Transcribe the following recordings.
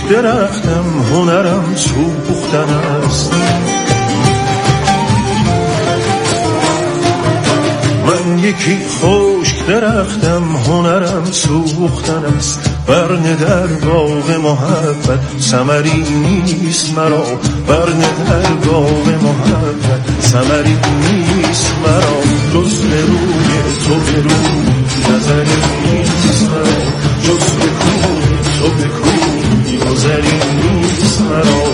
درختم، هنرم سوختن است. من یکی خشک درختم، هنرم سوختن است. برنه در باغ محبت ثمری نیست مرا، برنه در باغ محبت ثمری نیست مرا. جز به روی تو به روی نظری نیست مرا، جز به کوی تو به کوی گذری نیست مرا.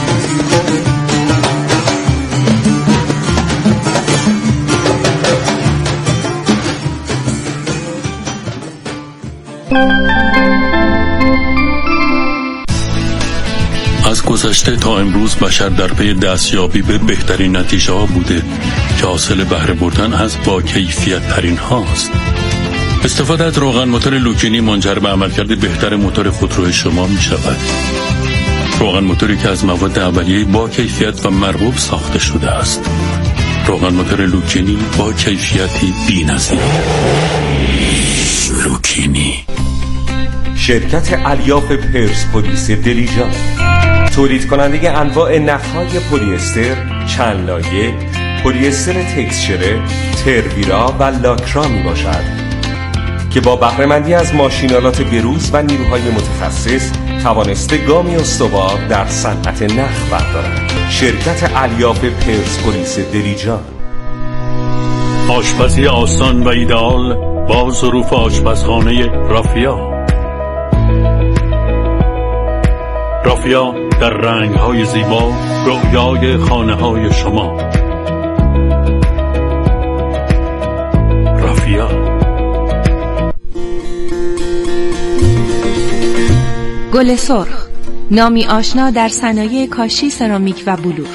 از گذشته تا امروز بشر در پی دستیابی به بهترین نتیجه ها بوده که حاصل بهره بردن از با کیفیت ترین هاست. استفاده از روغن موتور لوکینی منجر به عملکرد بهتر موتور خودروی شما می شود. روغن موتوری که از مواد اولیه با کیفیت و مرغوب ساخته شده است. روغن موتور لوکینی با کیفیتی بی‌نظیر. لوکینی. شرکت الیاف پرسپولیس دلیجا، تولید کننده انواع نخهای پلی استر، چند لایه، پلی استر تکسچره، ترویرا و لاکرا می باشد که با بهره‌مندی از ماشینالات بروز و نیروهای متخصص توانسته گامی استوار در صنعت نخ بردارد. شرکت الیاف پرسپولیس دلیجا. آشپزی آسان و ایدئال با ظروف آشپزخانه رافیا. رافیا در رنگ‌های زیبا، رویای خانه‌های شما. رافیا. گل سرخ، نامی آشنا در صنایع کاشی، سرامیک و بلور.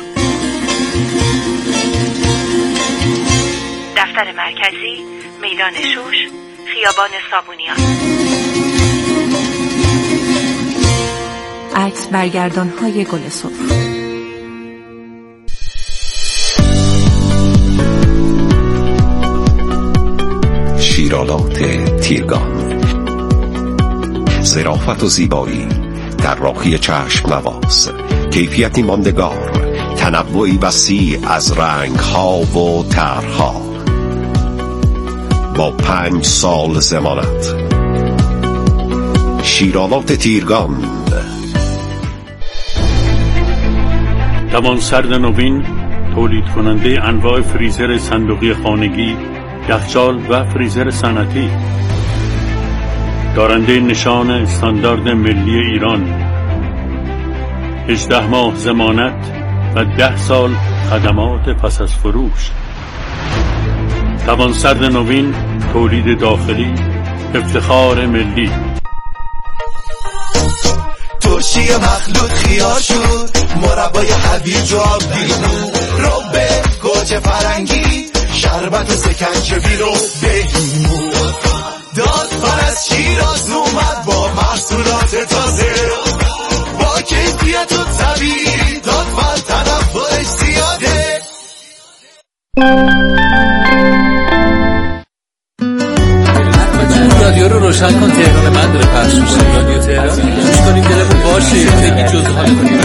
دفتر مرکزی، میدان شوش، خیابان صابونیان. عکس برگردان‌های گل سرخ. شیرالات تیرگان، ظرافت و زیبایی، طراحی چشم نواز، کیفیتی ماندگار، تنوعی وسیع از رنگ‌ها و طرح‌ها، با 5 سال ضمانت. شیرالات تیرگان. توانسرد نوین، تولید کننده انواع فریزر صندوقی خانگی، یخچال و فریزر صنعتی. دارنده نشان استاندارد ملی ایران، 18 ماه ضمانت و 10 سال خدمات پس از فروش. توانسرد نوین، تولید داخلی، افتخار ملی. ترشی مخلوط خیار شد، مربای هویج و آبلیمو، ربه گوجه فرنگی، شربت و سکنجبیل و بهیمو. دادفر از شیراز اومد با محصولات تازه، با کیفیت و طبیعی. دادفر تنوعش زیاده. رادیو رو روشن کن، تهران من داره پخش میشه. رادیو تهران گوش کنیم دلمون باشه، خیلی جزء حال کنیم.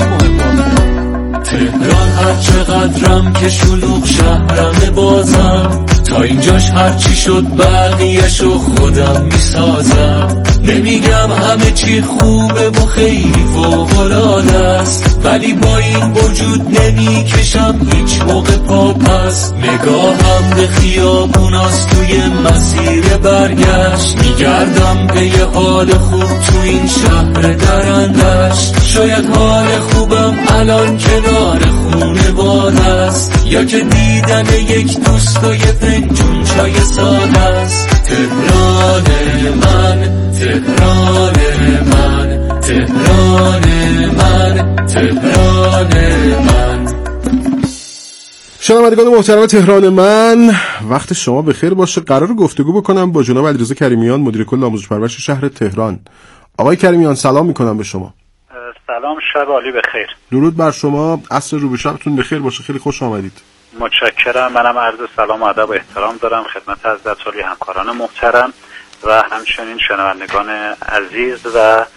تهران هر چقدرم که شلوغ شهرم بازم، تا اینجاش هرچی شد بقیه‌شو خودم میسازم. نمیگم همه چی خوبه و خیلی فوق‌العاده است، ولی با این وجود نمیکشم هیچ موقع پا پس. نگاهم به خیابوناست توی مسیر برگشت، میگردم به یه حال خوب تو این شهر درندش. شاید حال خوبم الان کنار خونواده است، یا که دیدن یک دوست و یه فنجون چای ساده است. تهران من، تهران من، تهران من، تهران من. شنوندگان محترم تهران من، وقت شما بخیر باشه. قرار گفتگو بکنم با جناب علیرضا کریمیان، مدیر کل آموزش پرورش شهر تهران. آقای کریمیان سلام میکنم به شما. سلام، شب عالی بخیر. درود بر شما، عصر رو به شبتون بخیر باشه. خیلی خوش آمدید. متشکرم. منم عرض سلام و ادب و احترام دارم خدمت حضرت عالی همکاران محترم و همچنین شنوندگان عزیز و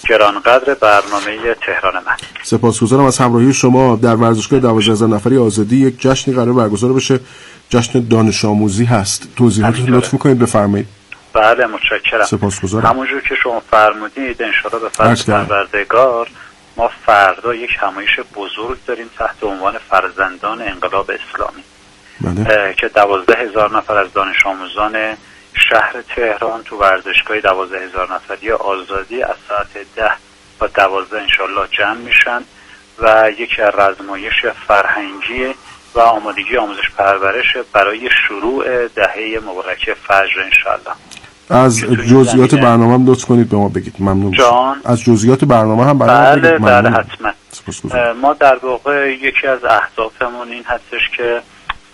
گرانقدر برنامه تهران من. سپاسگزارم از همراهی شما. در ورزشگاه 12,000 نفری آزادی یک جشنی قرار برگزار بشه، جشن دانش آموزی هست. توضیحاتتون لطف می‌کنید بفرمایید. بله متشکرم. سپاسگزارم. همونجور که شما فرمودید ان شاءالله به فضل پروردگار ما فردا یک همایش بزرگ داریم تحت عنوان فرزندان انقلاب اسلامی. بله. که 12,000 نفر از دانش آموزان شهر تهران تو ورزشگاه 12,000 نفری آزادی از ساعت 10 تا 12 انشالله جمع میشن و یک رزمایش فرهنگی و آمادگی آموزش پرورش برای شروع دهه مبارکه فجر انشالله. از جزئیات برنامه هم لطف کنید به ما بگید. ممنون جان. از جزئیات برنامه هم برای ما بگید. بله حتما. ما در واقع یکی از اهدافمون این هستش که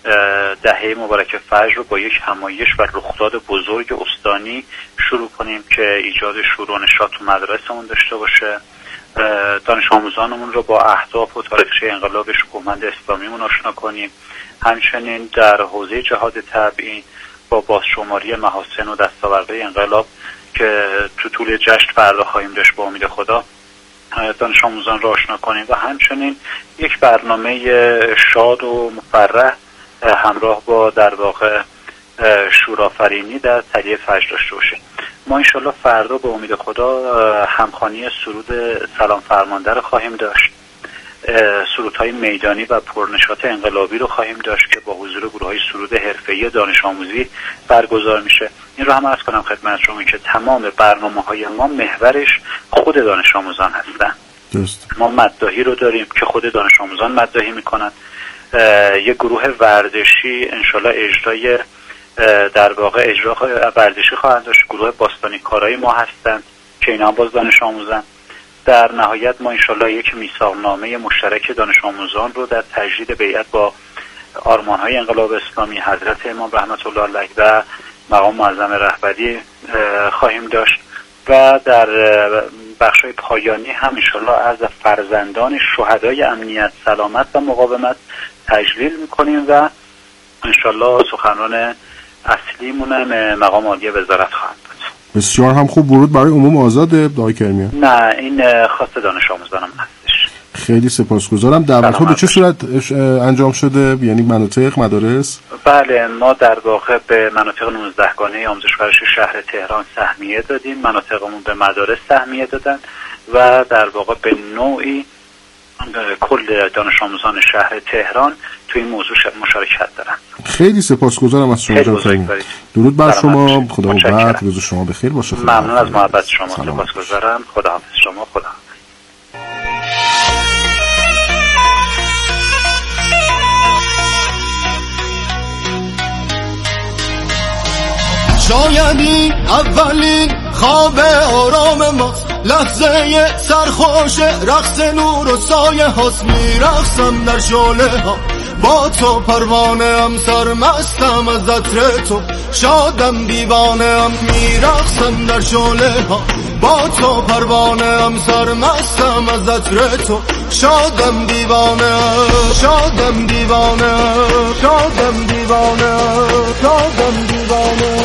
دهه مبارک فجر رو با یک همایش و رخداد بزرگ استانی شروع کنیم که ایجاد شور و نشاط تو مدرسمون داشته باشه. دانش آموزانمون رو با اهداف و تاریخچه انقلاب شکوهمند اسلامیمون آشنا کنیم. همچنین در حوزه جهاد تبیین با بازشماری محاسن و دستاوردهای انقلاب که تو طول جشن فردا خواهیم داشت با امید خدا دانش آموزان رو آشنا کنیم و همچنین یک برنامه شاد و مفرح همراه با در واقع شورآفرینی در تهیه فجر داشته باشیم. ما انشالله فردا به امید خدا همخوانی سرود سلام فرمانده رو خواهیم داشت، سرودهای میدانی و پرنشاط انقلابی رو خواهیم داشت که با حضور گروه‌های سرود حرفه‌ای دانش آموزی برگزار میشه. این رو هم عرض کنم خدمت شما که تمام برنامه‌های ما محورش خود دانش آموزان هستن. ما مداحی رو داریم که خود دانش آموزان مداحی میکنن. یک گروه ورزشی انشالله اجرای در واقع اجرا ورزشی خواهند داشت. گروه باستانی کارای ما هستند که اینا هم باز دانش آموزن. در نهایت ما انشالله یک میثاقنامه مشترک دانش آموزان رو در تجدید بیعت با آرمان‌های انقلاب اسلامی حضرت امام رحمت الله علیه و مقام معظم رهبری خواهیم داشت و در بخش‌های پایانی هم انشالله از فرزندان شهدای امنیت، سلامت و مقاومت تجلیل می‌کنیم و انشالله سخنران اصلیمون مقام عالی وزارت خواهند بود. بسیار هم خوب. ورود برای عموم آزاده آقای کریمیان؟ نه، این خاص دانش آموزانم هستش. خیلی سپاسگزارم. دعوت‌ها به چه صورت انجام شده؟ یعنی مناطق، مدارس؟ بله، ما در واقع به مناطق 19گانه آموزش پرورش شهر تهران سهمیه دادیم. مناطقمون به مدارس سهمیه دادن و در واقع به نوعی کل دانش آموزان شهر تهران توی این موضوع مشارکت دارن. خیلی سپاسگزارم از شما جناب. درود بر شما. خدا قوت. روز شما بخیر باشه. ممنون از محبت شما. سپاسگزارم. خداحافظ شما. خدا. شاید این اولین خواب آرام ماست، لحظه سرخوش رقص نور و سایه هاست. میرقصم در شعله ها با تو، پروانه ام سرمستم از عطر تو، شادم دیوانه ام. میرقصم در شعله ها با تو، پروانه ام سرمستم از عطر تو، شادم دیوانه، شادم دیوانه، شادم دیوانه، شادم دیوانه.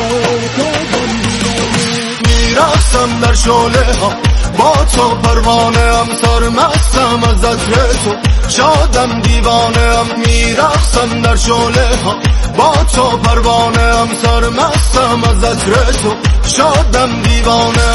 میرقصم در شعله ها با تو، پروانه ام سرمستم از عطر تو، شادم دیوانه ام. میرقصم در شعله ها با تو، پروانه ام سرمستم از عطر تو، شادم دیوانه.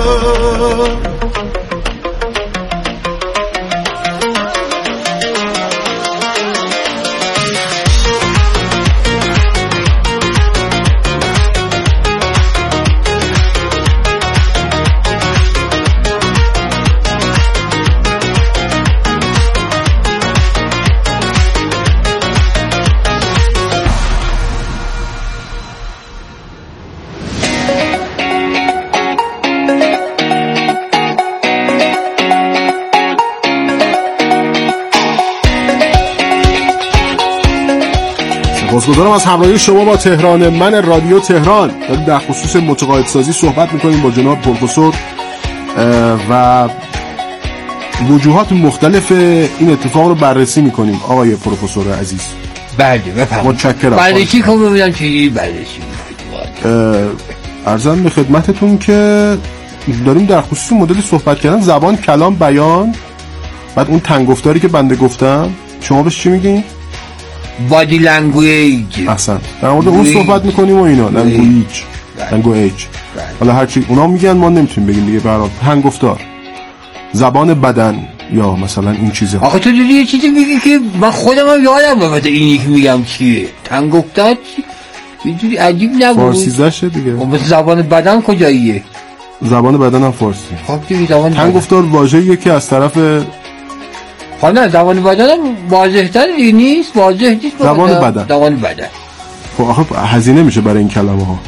سپاسگزارم از همراهی شما با تهران من رادیو تهران. داریم در خصوص متقاعدسازی صحبت میکنیم با جناب پروفسور و وجوهات مختلف این اتفاق رو بررسی میکنیم. آقای پروفسور عزیز. بله بفرمایید. متشکرم. بررسی کنم ببینم چی بررسی. عرضم به خدمتتون که داریم در خصوص مدل صحبت کردن، زبان، کلام، بیان. بعد اون تنگفتاری که بنده گفتم شما بهش چی میگین؟ بادی لنگویج. احسن. در مورد اون صحبت میکنیم و اینا. لنگویج. حالا هرچی اونا میگن ما نمیتونیم بگیم دیگه. برای تنگفتار، زبان بدن یا مثلا این چیزا. آخه تو دیدی یه چیزی میگی که من خودم هم یادم میاد اینی که میگم چیه. تنگفتار یه جوری عجیب نبود. فارسی زشه دیگه. مثل زبان بدن کجاییه؟ زبان بدن هم فارسی. خب دیگه زبان تنگفتار واژه‌ایه که از طرف نه زبان بدن واضح‌تر نیست، واضح نیست. زبان بدن. زبان بدن. خب آخه هزینه میشه برای این کلمه ها.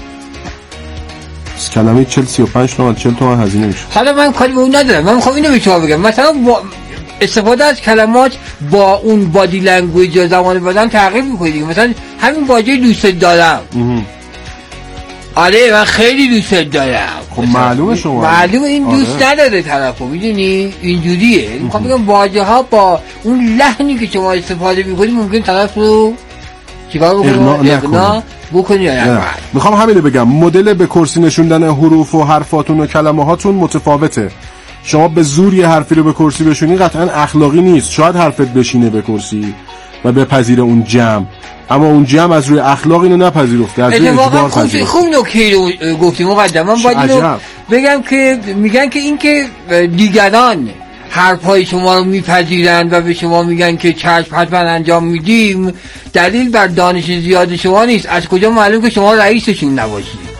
کلمه 40-35 تومن 40 تومن هزینه میشه. حالا من کاری به اون ندارم. من میخوام اینو به شما بگم. مثلا استفاده از کلمات با اون بادی لنگویج یا زبان بدن تغییر میکنه دیگه. مثلا همین واژه دوست دارم. آره من خیلی دوست دارم. خب معلومه شما. معلومه این دوست نداره طرفو، میدونی؟ اینجوریه. میخوام بگم واژه ها با اون لحنی که شما استفاده میکنید ممکن طرف رو چیکار اقناع بکنی یا نه. میخوام همینو بگم، مدل به کرسی نشوندن حروف و حرفاتون و کلمه هاتون متفاوته. شما به زور یه حرفی رو به کرسی بشونی قطعا اخلاقی نیست. شاید حرفت بشینه به کرسی و بپذیره اون جمع، اما اون جمع از روی اخلاق اینو نپذیرفته، از روی اجبار پذیرفته. خوب نکته رو گفتی مقدم. من باید اینو بگم که میگن که این که دیگران حرفای شما رو میپذیرن و به شما میگن که چشم حتما انجام میدیم، دلیل بر دانش زیاد شما نیست. از کجا معلوم که شما رئیسشون نباشید؟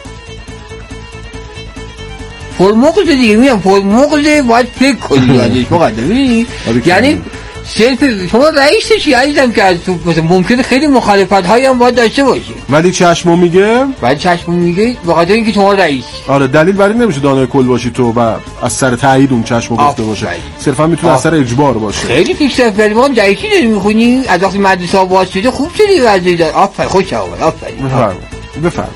فرموقزه دیگه، میگم فرموقزه باید فکر کنی ازش مقدم. یعنی صرف شما رئیسشی عزیزم که از تو ممکنه خیلی مخالفت هایی هم باید داشته باشی، ولی چشمو میگه به خاطر اینکه شما رئیس. آره دلیل بر این نمیشه دانای کل باشی تو و از سر تایید اون چشمو گفته باشه، صرفا میتونه از سر اجبار باشه. خیلی پیشرفت کردیم. ما جایشی داریم میخونی از وقتی مدرسه ها باز شده خوب شدی وضعیت. آفرین خوش آمد. آفرین. بفرمایید.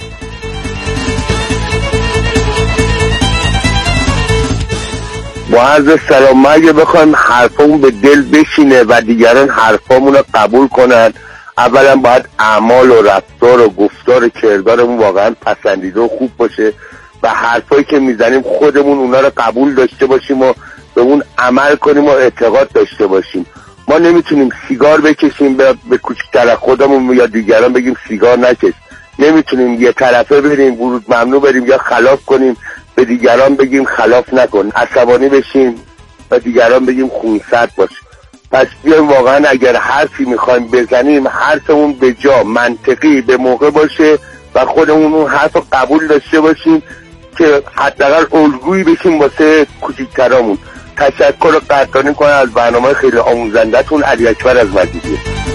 با عرض سلام، اگه بخوایم حرفمون به دل بشینه و دیگران حرفامون رو قبول کنن، اولا باید اعمال و رفتار و گفتار و کردارمون واقعا پسندیده و خوب باشه و حرفایی که میزنیم خودمون اونا رو قبول داشته باشیم و به اون عمل کنیم و اعتقاد داشته باشیم. ما نمیتونیم سیگار بکشیم به کوچکتر خودمون یا دیگران بگیم سیگار نکش. نمیتونیم یه طرفه بریم ورود ممنوع بریم یا خلاف کنیم به دیگران بگیم خلاف نکن، عصبانی بشیم و دیگران بگیم خونسرد باش. پس بیایم واقعا اگر حرفی میخوایم بزنیم حرفمون به جا، منطقی، به موقع باشه و خودمون اون حرف رو قبول داشته باشیم که حداقل الگویی بشیم واسه کوچیک‌ترامون. تشکر و قدردانی کنم از برنامه خیلی آموزنده‌تون. علی اکبر از مجیدیه.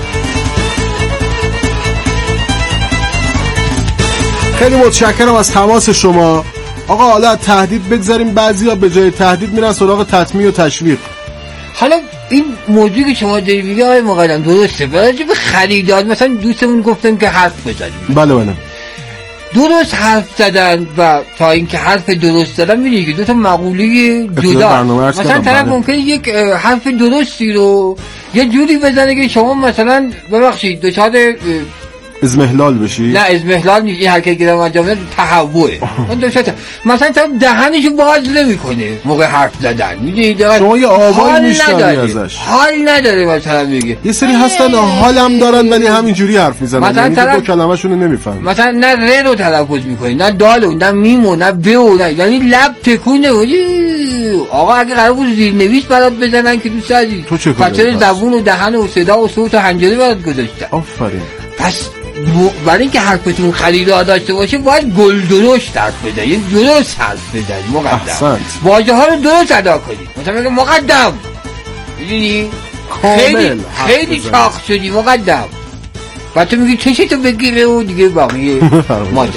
خیلی متشکرم از تماس شما. آقا حالا تهدید بگذاریم، بعضیا به جای تهدید میرن سراغ تطمیع و تشویق. حالا این موضوعی که شما داری میگی آقای مقدم درسته. راجع به خریدار مثلا دوستمون گفتن که حرف بزنیم. بله. درست حرف زدن و تا اینکه حرف درست زدن میدونی که دو تا مقوله جدا. مثلا طرف ممکنه یک حرف درستی رو یه جوری بزنه که شما مثلا ببخشید دچار ازمهلال بشی. نه ازمهلال نیست، این حرکت که دارم انجام میدم تهوعه. مثلا طرف دهنشو باز نمیکنه موقع حرف زدن، میدونی شما یه آوایی میشنوی ازش، حال نداره. مثلا میگه یه سری هستن حالم دارن ولی همینجوری حرف میزنن، یعنی دو کلمه‌شون رو نمیفهمن. مثلا نه ر رو تلفظ میکنه، نه دالو، نه میمو، نه بو، نه، یعنی لب تکونه. آقا اگه قرار بود زیرنویس برات بزنن که دوست داری، خاطر زبون و دهن و صدا و صوت و حنجره برات گذاشتن. آفرین. پس برای اینکه حرفتون خریدار داشته باشه باید گل درشت حرف بزنید، درست حرف بزنید مقدم. واژه ها رو درست ادا کنید. مثلا بگم مقدم، میدونی خیلی چاق شدی مقدم، و تو میگی چشتو بگیره و دیگه باقی ماجرا.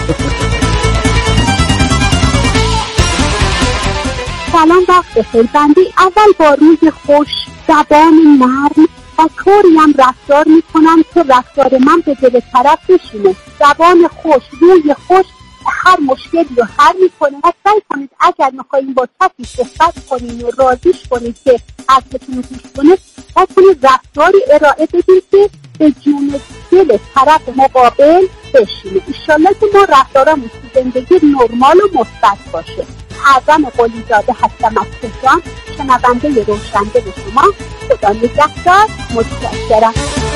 سلام وقت بخیر. بنده اول با روی خوش، زبان نرم و طوری هم رفتار میکنم که رفتار من به دل طرف بشینه. زبان خوش، روی خوش هر مشکلی رو حل میکنه. و سعی کنید اگر میخواین با کسی صحبت کنید و راضیش کنید که حرفتون رو گوش کنه، سعی کنید رفتاری ارائه بدید که به جون دل طرف مقابل بشینه. انشالله که ما رفتارمون تو زندگی نرمال و مثبت باشه. پروان قلیزاده هستم از تهران، شنونده روشنده شما. خدا نگهدار. متشکرم.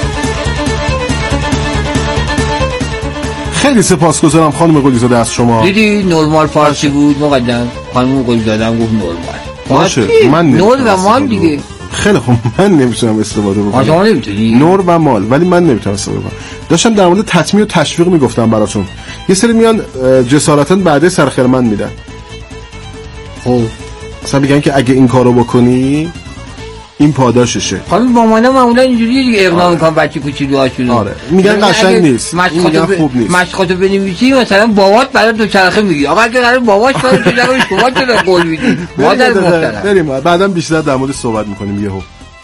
خیلی سپاسگزارم خانم قلیزاده از شما. دیدی نرمال فارسی بود مقدم، خانم قلیزاده هم گفت نرمال. باشه من نور و مال دیگه. خیلی خوب، من نمیتونم استفاده بکنم. آشما نمیتونی؟ نور و مال، ولی من نمیتونم استفاده کنم. داشتم در مورد تطمیع و تشویق میگفتم براتون. یه سری میان جسارتاً بعد سرخرمن میدن. خب مثلا میگن که اگه این کارو بکنی این پاداششه. خانم مامانا معمولا اینجوریه دیگه، اقناع میکنن بچه کوچولوهاشون. آره میگن قشنگ نیست، میگن خوب نیست. مشقاتو بنویسی مثلا بابات برای دوچرخه میگی، آقا اگه قرار باباش برای دوچرخه شما چرا قول میدی؟ مادر محترم بریم بعداً بیشتر در مورد صحبت میکنیم. یهو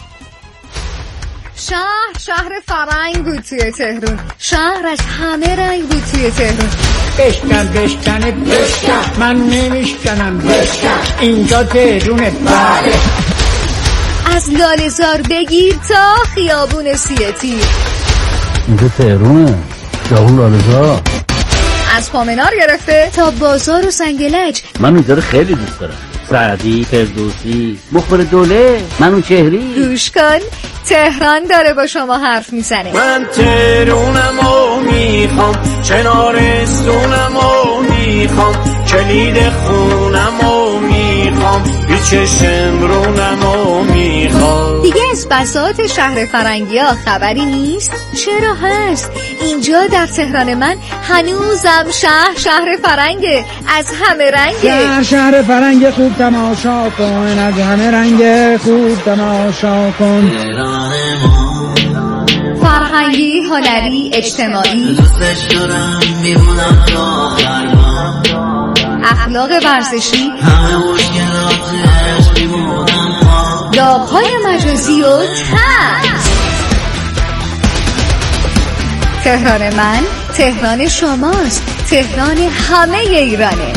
شهر فرنگ بود توی تهران، شهرش همه رنگ بود توی تهران. بشکن من نمیشکنم، بشکن اینجا تهرونه. بله از لاله‌زار بگیر تا خیابون سی‌تیر. اینجا تهرونه، خیابون لاله‌زار. از پامنار گرفته تا بازار و سنگلج. من اینجا رو خیلی دوست دارم. سعدی، فردوسی، مخبر دوله، منوچهری. گوش کن، تهران داره با شما حرف میزنه. من تهرونم و میخوام، چنارستونم و میخوام، کلید خونم و میخوام، پیچ شمرونم و میخوام. دیگه از بساط شهر فرنگی ها خبری نیست؟ چرا هست؟ اینجا در تهران من هنوزم شهر فرنگه، از همه رنگه. شهر فرنگ خوب تماشا کن، از همه رنگ خوب تماشا کن. فرهنگی، هنری، اجتماعی، اخلاق ورزشی، داغ‌های مجازی و طنز. تهران من تهران شماست، تهران همه ایرانه.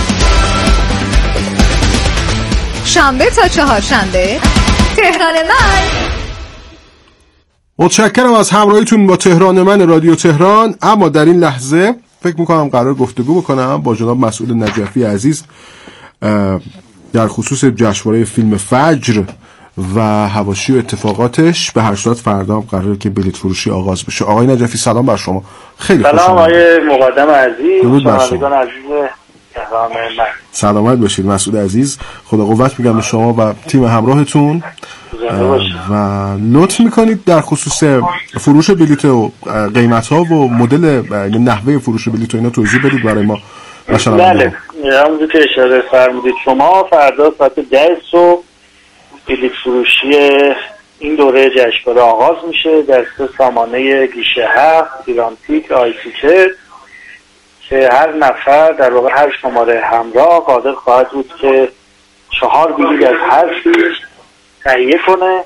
شنبه تا چهارشنبه تهران من. متشکرم از همراهیتون با تهران من رادیو تهران. اما در این لحظه فکر میکنم قرار گفتگو بکنم با جناب مسعود نجفی عزیز در خصوص جشنواره فیلم فجر و حواشی و اتفاقاتش. به هر صورت فردا قراره که بلیط فروشی آغاز بشه. آقای نجفی سلام بر شما. خیلی خوشحالم. سلام آقای مقدم عزیز، شنوندگان عزیز تهران من. سلامت باشید مسعود عزیز. خدا قوت میگم به شما و تیم همراهتون و لطف میکنید در خصوص فروش بلیط و قیمت ها و مدل نحوه فروش بلیط و اینا توضیح بدید برای ما. بله همونجور که اشاره فرمودید شما، فردا ساعت 10 صبح بلیط فروشی این دوره جشنواره آغاز میشه در سامانه گیشه 7 ایرانتیک آیتیکت که هر نفر در واقع هر شماره همراه قادر خواهد بود که 4 بلیط از هر فیلم تهیه کنه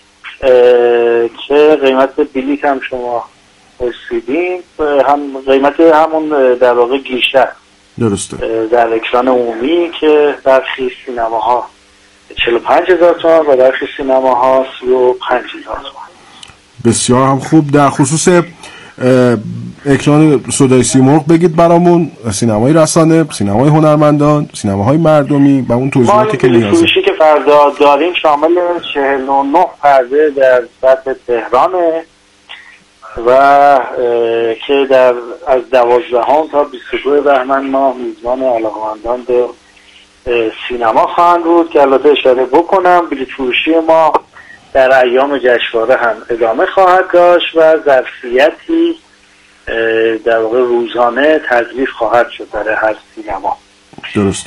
که قیمت بلیط هم شما رسیدین، هم قیمت همون در واقع گیشه درسته در اکران عمومی که برخی سینماها 45,000 تومان و برخی سینماها 35,000 تومان. بسیار هم خوب. در خصوص اکران صدای سیمرغ بگید برامون، سینمای رسانه، سینمای هنرمندان، سینماهای مردمی و اون توضیحاتی که نیازه. فروشی که فردا داریم شامل 49 پرده در سطح تهرانه و که از 12 تا 22 بهمن ماه میزبان علاقه‌مندان به سینما خواهند بود که البته اشاره بکنم بلیط فروشی ما در ایام جشنواره هم ادامه خواهد داشت و ظرفیتی در واقع روزانه تضریف خواهد شد برای هر سینما. درسته.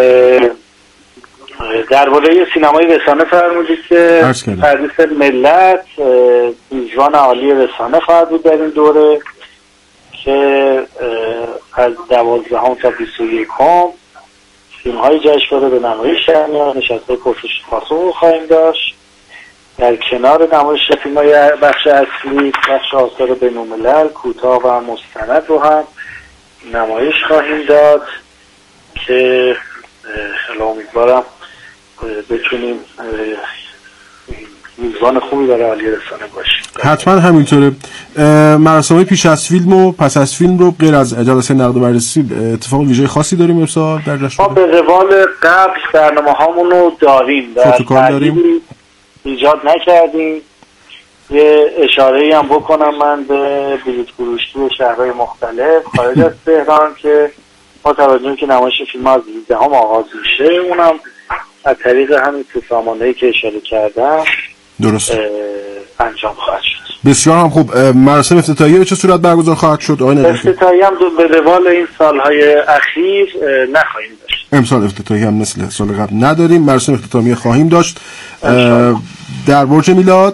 درباره سینمای رسانه فرمودید که پردیس ملت میزبان عالی رسانه خواهد بود در این دوره که از 12 تا 21 فیلم های جشنواره به نمایش میاد. نشست‌های پرسش پاسخ خواهیم داشت. در کنار نمایش فیلم های بخش اصلی، بخش آثار بین‌الملل، کوتاه و مستند رو هم نمایش خواهیم داد که امیدوارم بتونیم میزبان خوبی برای عالی رسانه باشیم. حتما همینطوره. مراسم پیش از فیلم و پس از فیلم رو غیر از جلسه نقد و بررسی اتفاق ویژه خاصی داریم امسال در جشن؟ ما به روال قبل برنامه هامون رو داریم، در ایجاد نکردیم. یه اشاره‌ای هم بکنم من به بلیط فروشی شهرهای مختلف خارج از تهران که با توجه که نمایش فیلم از 18 آغاز میشه، اونم از طریق همین سامانه‌ای که اشاره کردم درست انجام خواهد شد. بسیار هم خوب. مراسم افتتاحیه به چه صورت برگزار خواهد شد آقای نجفی؟ افتتاحیه هم به روال این سالهای اخیر نخواهیم داشت. امسال افتتاحیه هم مثل سال قبل نداریم. مراسم افتتاحیه خواهیم داشت در برج میلاد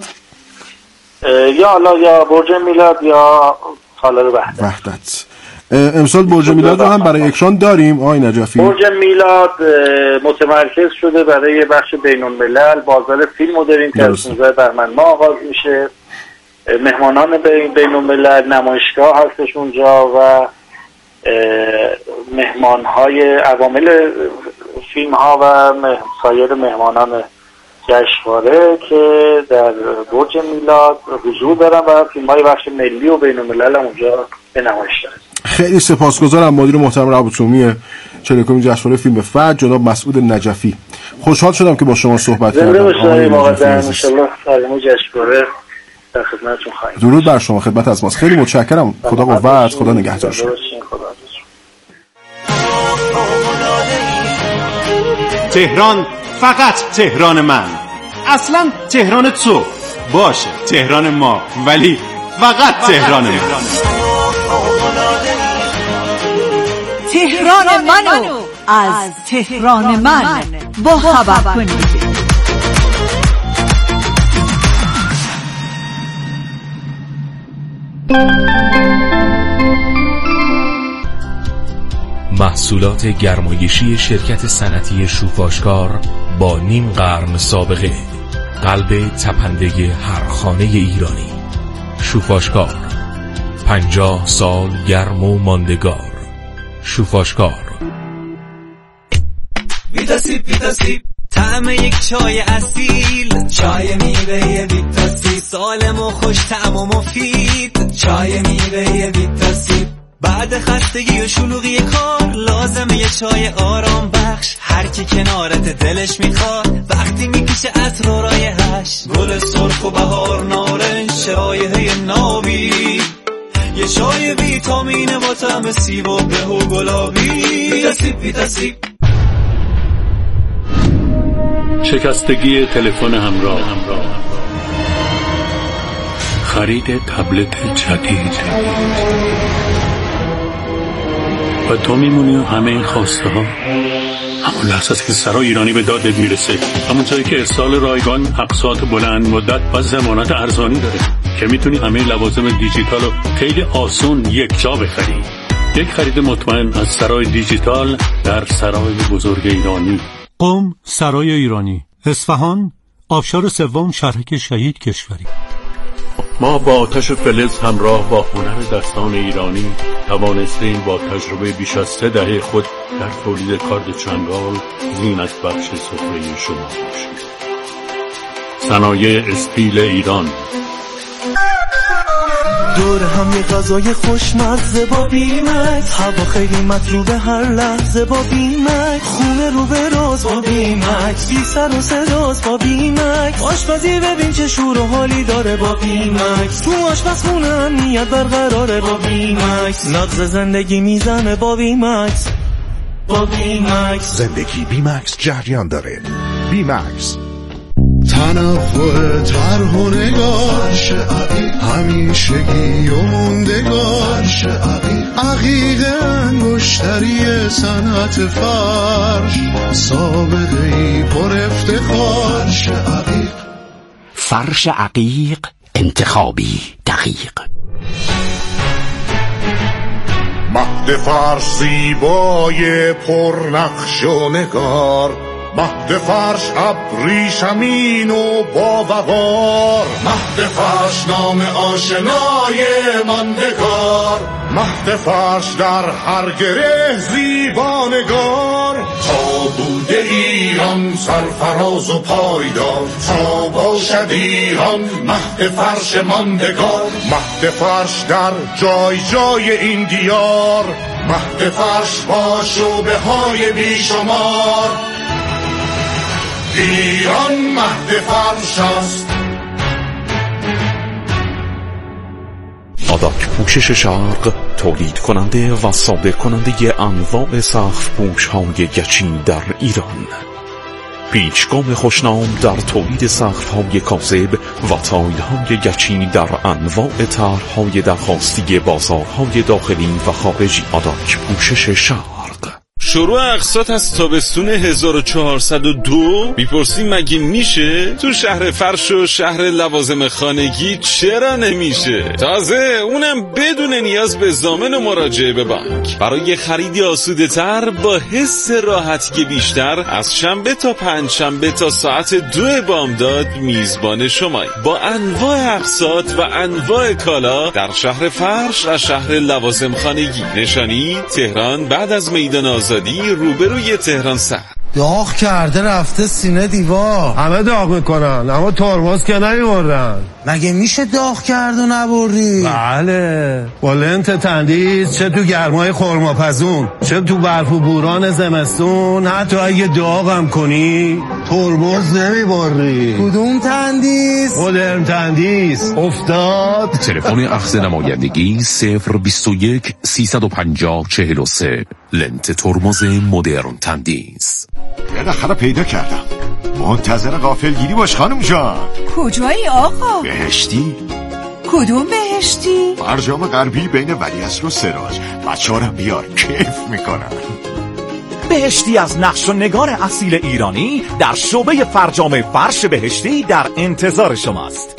یا برج میلاد یا تالار وحدت. امسال برج میلاد رو هم برای اکران داریم آقای نجفی. برج میلاد متمرکز شده برای بخش بین‌الملل. بازار فیلم رو داریم که از 16 بهمن ماه آغاز میشه. مهمانان بین‌الملل، نمایشگاه هستش اونجا و مهمانهای عوامل فیلم ها و سایر مهمانان جشنواره که در برج میلاد حضور دارن و فیلم های بخش ملی و بین‌الملل هم اونجا به نمایش دارن. خیلی سپاسگزارم مدیر محترم روابط عمومی 41 جشنواره فیلم فجر جناب مسعود نجفی. خوشحال شدم که با شما صحبت کردم. زنده باشید مقدم، ان شاءالله سالم جشنواره در خدمتتون خواهیم. درود بر شما، خدمت از ماست. خیلی متشکرم. خدا قوت، خدا نگهدار شما. تهران فقط تهران من، اصلا تهران تو باشه تهران ما، ولی فقط تهران من. تهران منو از تهران من با خبر کنید. محصولات گرمایشی شرکت صنعتی شوفاشکار با نیم قرن سابقه، قلب تپنده هر خانه ایرانی. شوفاشکار 50 سال گرم و ماندگار. شوفاشکار. ویتاسیب طعم یک چای اصیل، چای میوه ویتاسیب سالم و خوش طعم و مفید. چای میوه ویتاسیب بعد خستگی و شلوغی کار لازمه یه چای آرام بخش. هر کی کنارت دلش میخواد وقتی میکشه عطر و رایحش، گل سرخ و بهار نارنج رایحه نابی. یه چای ویتامین با طعم سیب و به و گلابی. ویتاسیب. شکستگی تلفن همراه، خرید تبلت جدید و تو میمونی و همه این خواسته ها. همون لحظه است که سرای ایرانی به دادت میرسه، همون جایی که ارسال رایگان، اقساط بلند مدت و ضمانت ارزانی داره که میتونی همه لوازم دیجیتال رو خیلی آسون یک جا بخری. یک خرید مطمئن از سرای دیجیتال در سرای بزرگ ایرانی. قم سرای ایرانی، اصفهان، آبشار سوم، شهرک شهید کشوری. ما با آتش فلز همراه با هنر دستان ایرانی توانستیم با تجربه بیش از 3 دهه خود در تولید کارد چنگال زینت بخش سفره شما باشیم. صنایع استیل ایران. دور هم یه غذای خوشمزه با بیمکس، هوا خیلی مطلوبه هر لحظه با بیمکس، خونه رو به راز با بیمکس، بی سر و صداست با بیمکس، آشپزی ببین چه شور و حالی داره با بیمکس، تو آشپزخونه امنیت برقراره با بیمکس، نبض زندگی میزنه با بیمکس. با بیمکس زندگی بیمکس جریان داره. بیمکس تنوع طرح و نگار، همیشگی و موندگار، عقیق انگشتری صنعت فرش، سابقه‌ای پر افتخار. فرش عقیق، انتخابی دقیق. مهد فرش زیبای پر نقش و نگار، مهد فرش ابریشمین و با وقار، مهد فرش نام آشنای ماندگار، مهد فرش در هر گره زیبانگار. تا بوده ایران سرفراز و پایدار، تا باشد ایران مهد فرش ماندگار. مهد فرش در جای جای این دیار، مهد فرش با شعبه های بیشمار. ایران مهد فرش است. آداک پوشش شرق تولید کننده و صادر کننده انواع سقف پوش های گچین در ایران. پیشگام خوشنام در تولید سقف های کاذب و تایل های گچین در انواع طرح‌های درخواستی بازارهای داخلی و خارجی. آداک پوشش شرق. شروع اقساط از تابستون 1402 میپرسیم مگه میشه؟ تو شهر فرش و شهر لوازم خانگی چرا نمیشه؟ تازه اونم بدون نیاز به ضامن و مراجعه به بانک. برای خریدی آسوده تر با حس راحتی بیشتر از شنبه تا پنجشنبه تا ساعت 2 بامداد میزبان شمایی با انواع اقساط و انواع کالا در شهر فرش و شهر لوازم خانگی. نشانی تهران بعد از میدان آزادی روبروی تهران سر. داغ کرده رفته سینه دیوار. همه داغ میکنن اما ترمز که نمیبرن. مگه میشه داغ کرد و نبری؟ بله با لنت تندیس، چه تو گرمای خرماپزون چه تو برف و بوران زمستون، حتی اگه داغم کنی ترمز نمیبری. کدوم تندیس؟ مدرن تندیس. افتاد. تلفن اخذ نمایندگی 021 350 43. لنت ترمز مدرن تندیس. بالاخره پیدا کردم. منتظر غافلگیری باش خانم جان. کجایی آقا؟ بهشتی. کدوم بهشتی؟ فرجام غربی بین ولیعصر و سراج. بچه‌ها رو بیار کیف میکنن. بهشتی از نقش و نگار اصیل ایرانی در شعبه فرجام فرش بهشتی در انتظار شماست.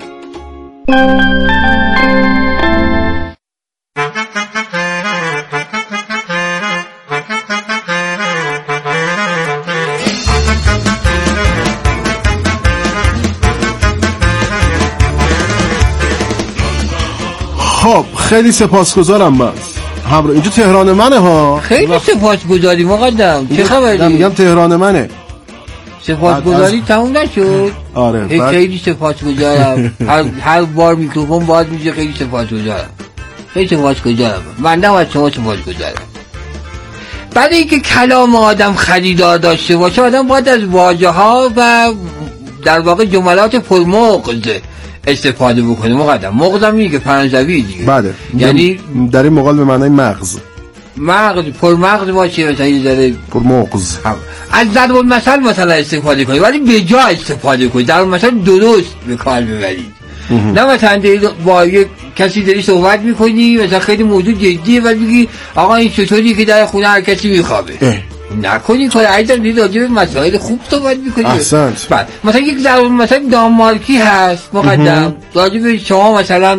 خب خیلی سپاسگزارم. من همراه اینجا تهران منه ها. خیلی سپاسگزاری مقدم. چه خبری؟ میگم تهران منه. سپاسگزاری تموم نشد. آره خیلی سپاسگزارم. هر بار میکروفون باز میشه. خیلی سپاسگزارم. خیلی سپاسگزارم. من از شما سپاسگزارم. برای اینکه کلام آدم خریدار داشته باشه آدم باید از واژه ها و در واقع جملات پرمغز استفاده بکنه. مغز هم میگه فرانسوی دیگه. بله. یعنی در این مقال به معنای مغز پرمغز باشه، مثلا یه ذره پرمغز. از ضرب المثل مثلا استفاده کنید ولی به جا استفاده کنید. ضرب المثل درست به کار ببرید. نه مثلا با یک کسی داری صحبت میکنی مثلا خیلی موضوع جدیه و میگی آقا این چطوری که در خونه هر کسی میخوابه. نکنی کار عیدم دید راجع به مسائل خوب صحبت میکنی. احسنت. مثلا یک ضرب المثل دانمارکی هست مقدم راجع به شما مثلا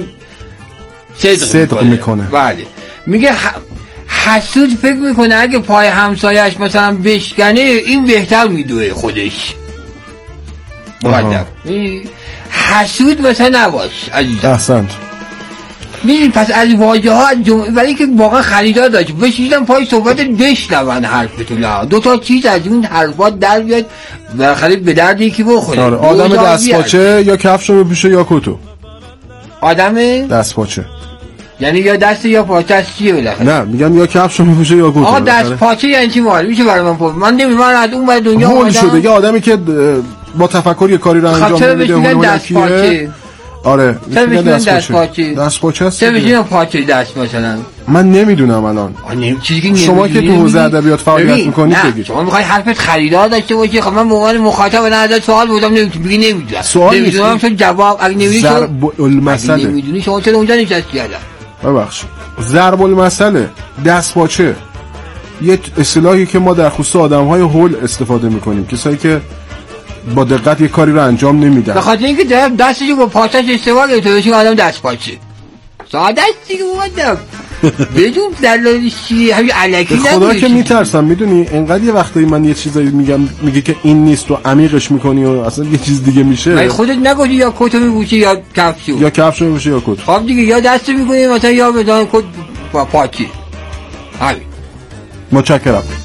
صدق میکنه. بله میگه حسود فکر میکنه اگه پای همسایش مثلا بشکنه این بهتر میدوه خودش. مقدم حسود مثلا نباش عزیزم. احسنت. میدونی پس از واژه ها برای که واقعا خریدار داشت بشیدم پای صحبت بشنون حرفتون دو تا چیز از اون حرفات در بیاد بالاخره به درد یکی بخوره. آدم دستپاچه یا کفشو بپوشه یا کتو. آدم دستپاچه یعنی یا دست یا پاچه است چیه بالاخره؟ نه میگم یا کفشو میپوشه یا کتو. آقا دستپاچه یعنی چی مال میشه برای من نمیدونم. من از اون بعد دنیا اومدم شده یه آدمی که با تفکر یه کاری رو انجام میده. آره دستپاچه است. چه میشه پاچه دست مثلا؟ من نمیدونم الان. شما که تو حوزه ادبیات فعالیت میکنید بگید. شما میخوای حرفت خریدار داشته باشه. خب من به عنوان مخاطب نه سوال بودم نمیدونم. نمیدونم چون جواب اگه نمیدونی ضرب المثل نمیدونی شما چرا اونجا نشستی الان؟ ببخشید ضرب المثل دستپاچه یه اصطلاحی که ما در خصوص آدم‌های هول استفاده میکنیم، کسایی که با دقت یه کاری رو انجام نمیدن. به خاطر اینکه دستش با پاچش اشتباه گرفته بشه آدم دست پاچه. ساده است دیگه مقدم. بدون دلایلش چیه؟ همین الکی نگویی. خدا که میترسم میدونی انقدر یه وقتایی من یه چیزایی میگم میگه که این نیست و عمیقش میکنی و اصلا یه چیز دیگه میشه. من خودت نگویی یا کتو میپوشی یا کفشو. یا کفشو میپوشی یا کت. خب دیگه یا دستو میکنی مثلا یا بدون کت پاکی. همین. متشکرم.